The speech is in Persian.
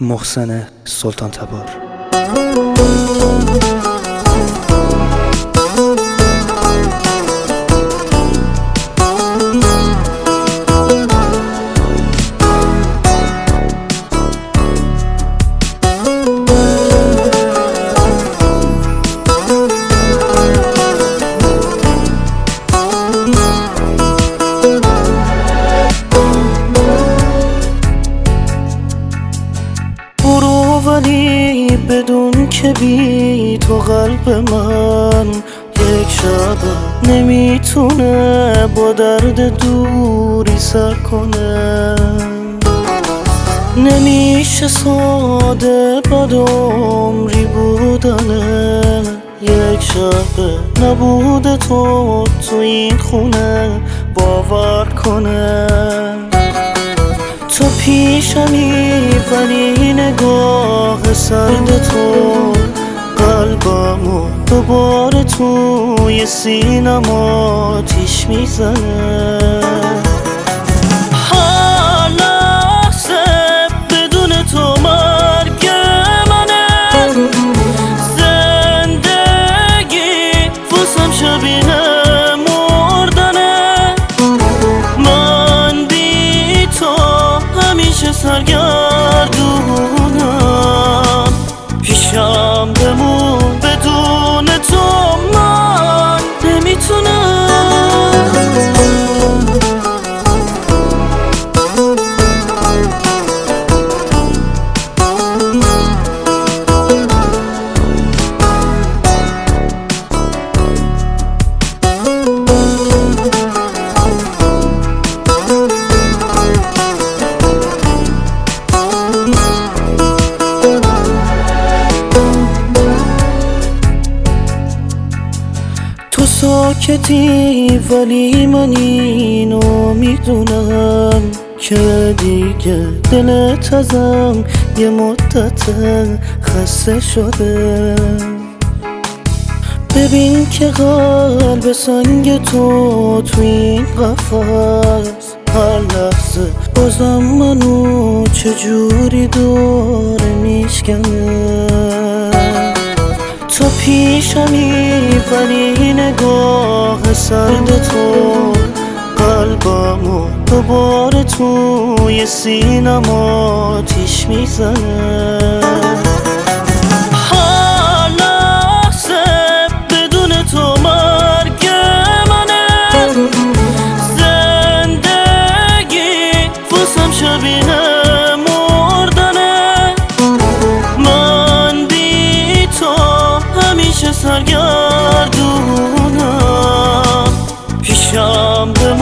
محسن سلطان تبار. ولی بدون که بی تو قلب من یک شب نمیتونه با درد دوری سر کنه. نمیشه ساده بد عمری بودنه، یک شب نبود تو این خونه باور کنه. تو پیشمی ولی نگاه سرد تو قلبمو دوباره توی سینم آتیش میزنه. هر لحظه بدون تو مرگ منه، زندگی واسم شبیه مردنه. من بی تو همیشه سرگردونم، پیشم بمون بدون تو من نمیتونم. ساکتی ولی من اینو میدونم که دیگه دلت ازم یه مدت خسته شده. ببین که قلب سنگ تو این قفس هر لحظه بازم منو چجوری داره میشکنه. تو پیشمی ولی نگاه سرد تو قلبمو دوباره توی سینم آتیش میزنه. هر لحظه بدون تو مرگ منه، زندگی واسم شبیه مردنه. من بی تو همیشه سرگردونم، پیشم